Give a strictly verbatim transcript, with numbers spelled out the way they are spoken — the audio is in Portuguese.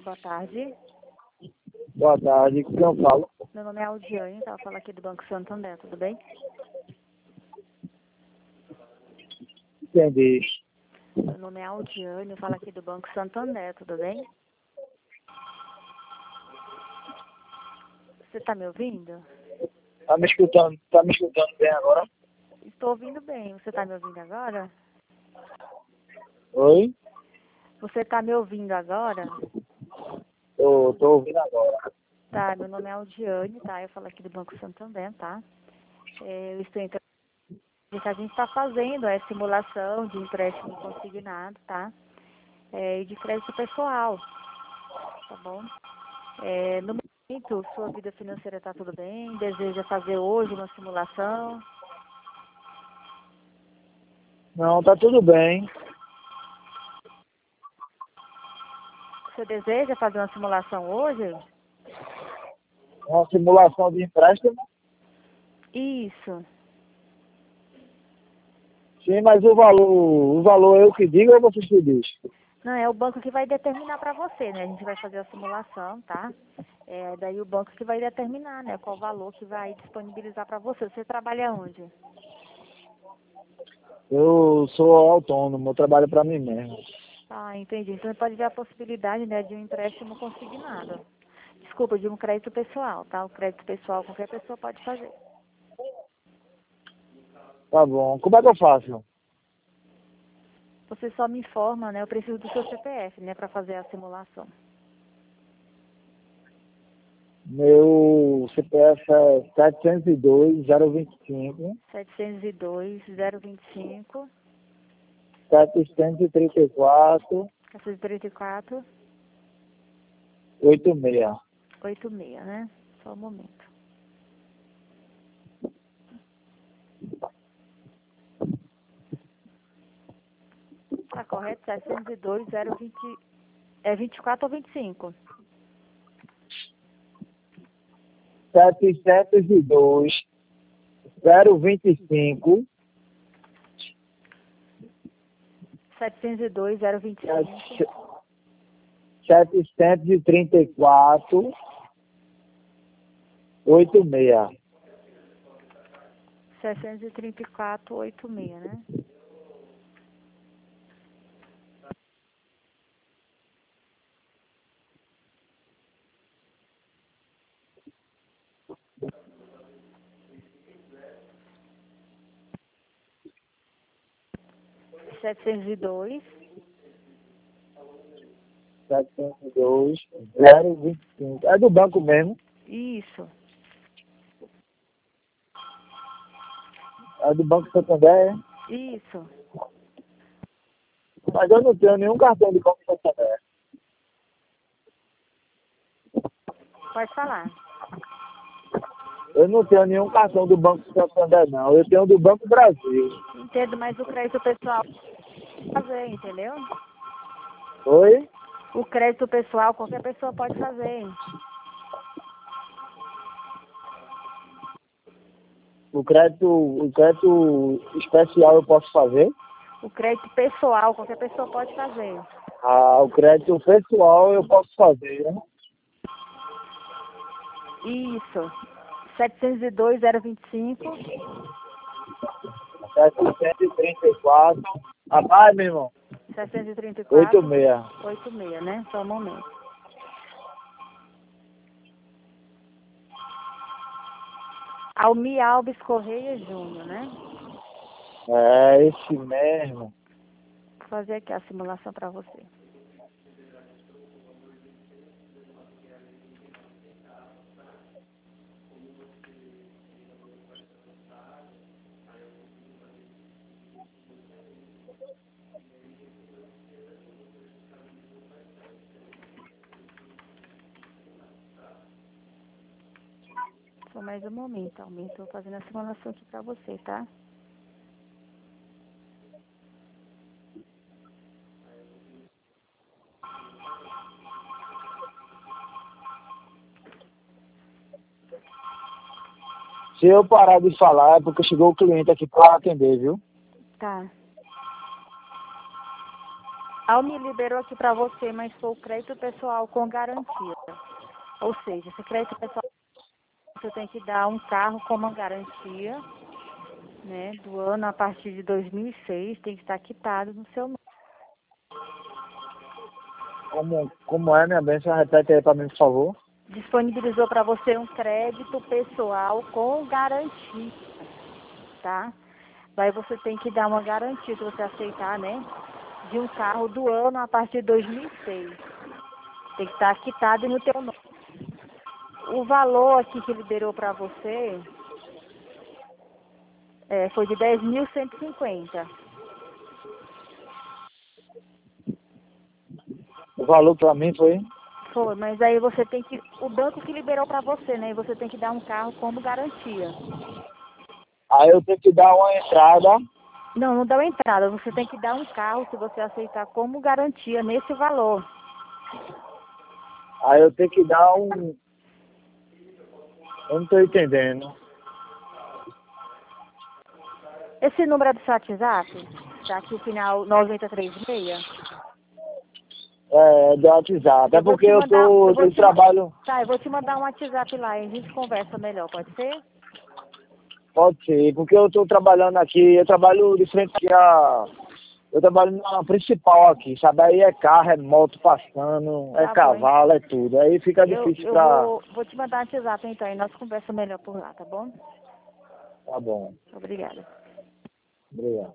boa tarde. Boa tarde, quem eu falo? Meu nome é Aldiane, tá? Eu falo aqui do Banco Santander, tudo bem? Entendi. Meu nome é Aldiane, eu falo aqui do Banco Santander, tudo bem? Você tá me ouvindo? Tá me escutando, tá me escutando bem agora? Estou ouvindo bem. Você tá me ouvindo agora? Oi? Você tá me ouvindo agora? Tô, tô ouvindo agora. Tá, meu nome é Aldiane, tá? Eu falo aqui do Banco Santander, tá? É, eu estou entrando. O que a gente está fazendo é simulação de empréstimo consignado, tá? É, e de crédito pessoal, tá bom? É, no momento, sua vida financeira está tudo bem? Deseja fazer hoje uma simulação? Não, tá tudo bem. Você deseja fazer uma simulação hoje? Uma simulação de empréstimo? Isso. Sim, mas o valor, o valor eu que digo ou você que diz? Não, é o banco que vai determinar para você, né? A gente vai fazer a simulação, tá? É daí o banco que vai determinar, né? Qual valor que vai disponibilizar para você. Você trabalha onde? Eu sou autônomo, eu trabalho para mim mesmo. Ah, entendi. Então pode ver a possibilidade, né, de um empréstimo consignado. Desculpa, de um crédito pessoal, tá? O crédito pessoal qualquer pessoa pode fazer. Tá bom. Como é que eu faço? Você só me informa, né? Eu preciso do seu C P F, né, para fazer a simulação. Meu C P F é sete zero dois, zero vinte e cinco, setecentos e dois, zero vinte e cinco, setecentos e trinta e quatro, quatrocentos e trinta e quatro, oitenta e seis. oitenta e seis, né? Só um momento. Tá correto? setecentos e dois, zero vinte, é vinte e quatro ou vinte e cinco? setecentos e dois, zero vinte e cinco, setecentos e dois, zero vinte e cinco, setecentos e trinta e quatro, oitenta e seis. setecentos e trinta e quatro, oitenta e seis, né? setecentos e dois, setecentos e dois, zero vinte e cinco. É do banco mesmo. isso. É do Banco Santander. Isso. Mas eu não tenho nenhum cartão de Banco Santander. Pode falar. Eu não tenho nenhum cartão do Banco Santander, não. Eu tenho do Banco Brasil. Entendo, mas o crédito pessoal pode fazer, entendeu? Oi? O crédito pessoal qualquer pessoa pode fazer. O crédito, o crédito especial eu posso fazer? O crédito pessoal qualquer pessoa pode fazer. Ah, o crédito pessoal eu posso fazer, né? Isso. setecentos e dois, zero vinte e cinco, setecentos e trinta e quatro. Rapaz, meu irmão. setecentos e trinta e quatro, oitenta e seis. oitenta e seis, né? Só um momento. Almi Alves Correia Júnior, né? É, esse mesmo. Vou fazer aqui a simulação para você. Só mais um momento, Almi. Estou fazendo a simulação aqui para você, tá? Se eu parar de falar é porque chegou o cliente aqui para atender, viu? Tá. A Almi liberou aqui para você, mas foi o crédito pessoal com garantia. Ou seja, esse crédito pessoal você tem que dar um carro como garantia, né, do ano a partir de dois mil e seis, tem que estar quitado no seu nome. Como, como é, minha bênção? Repete aí para mim, por favor. Disponibilizou para você um crédito pessoal com garantia, tá? Daí você tem que dar uma garantia, se você aceitar, né, de um carro do ano a partir de dois mil e seis. Tem que estar quitado no teu nome. O valor aqui que liberou para você é, foi de dez mil cento e cinquenta. O valor para mim foi... Foi, mas aí você tem que... O banco que liberou para você, né? E você tem que dar um carro como garantia. Aí eu tenho que dar uma entrada. Não, não dá uma entrada. Você tem que dar um carro se você aceitar como garantia nesse valor. Aí eu tenho que dar um... Eu não tô entendendo. Esse número é do seu WhatsApp? Tá aqui o final noventa e três seis. É, do WhatsApp. É Eu vou porque te eu mandar... tô... Eu Eu vou te, ma- trabalho... tá, eu vou te mandar um WhatsApp lá e a gente conversa melhor, pode ser? Pode ser, porque eu tô trabalhando aqui, eu trabalho de frente aqui a... Eu trabalho na principal aqui, sabe? Aí é carro, é moto passando, é Tá bom, hein? cavalo, é tudo. Aí fica Eu, difícil eu pra... vou, vou te mandar um WhatsApp então e nós conversa melhor por lá, tá bom? Tá bom, Obrigada. obrigado.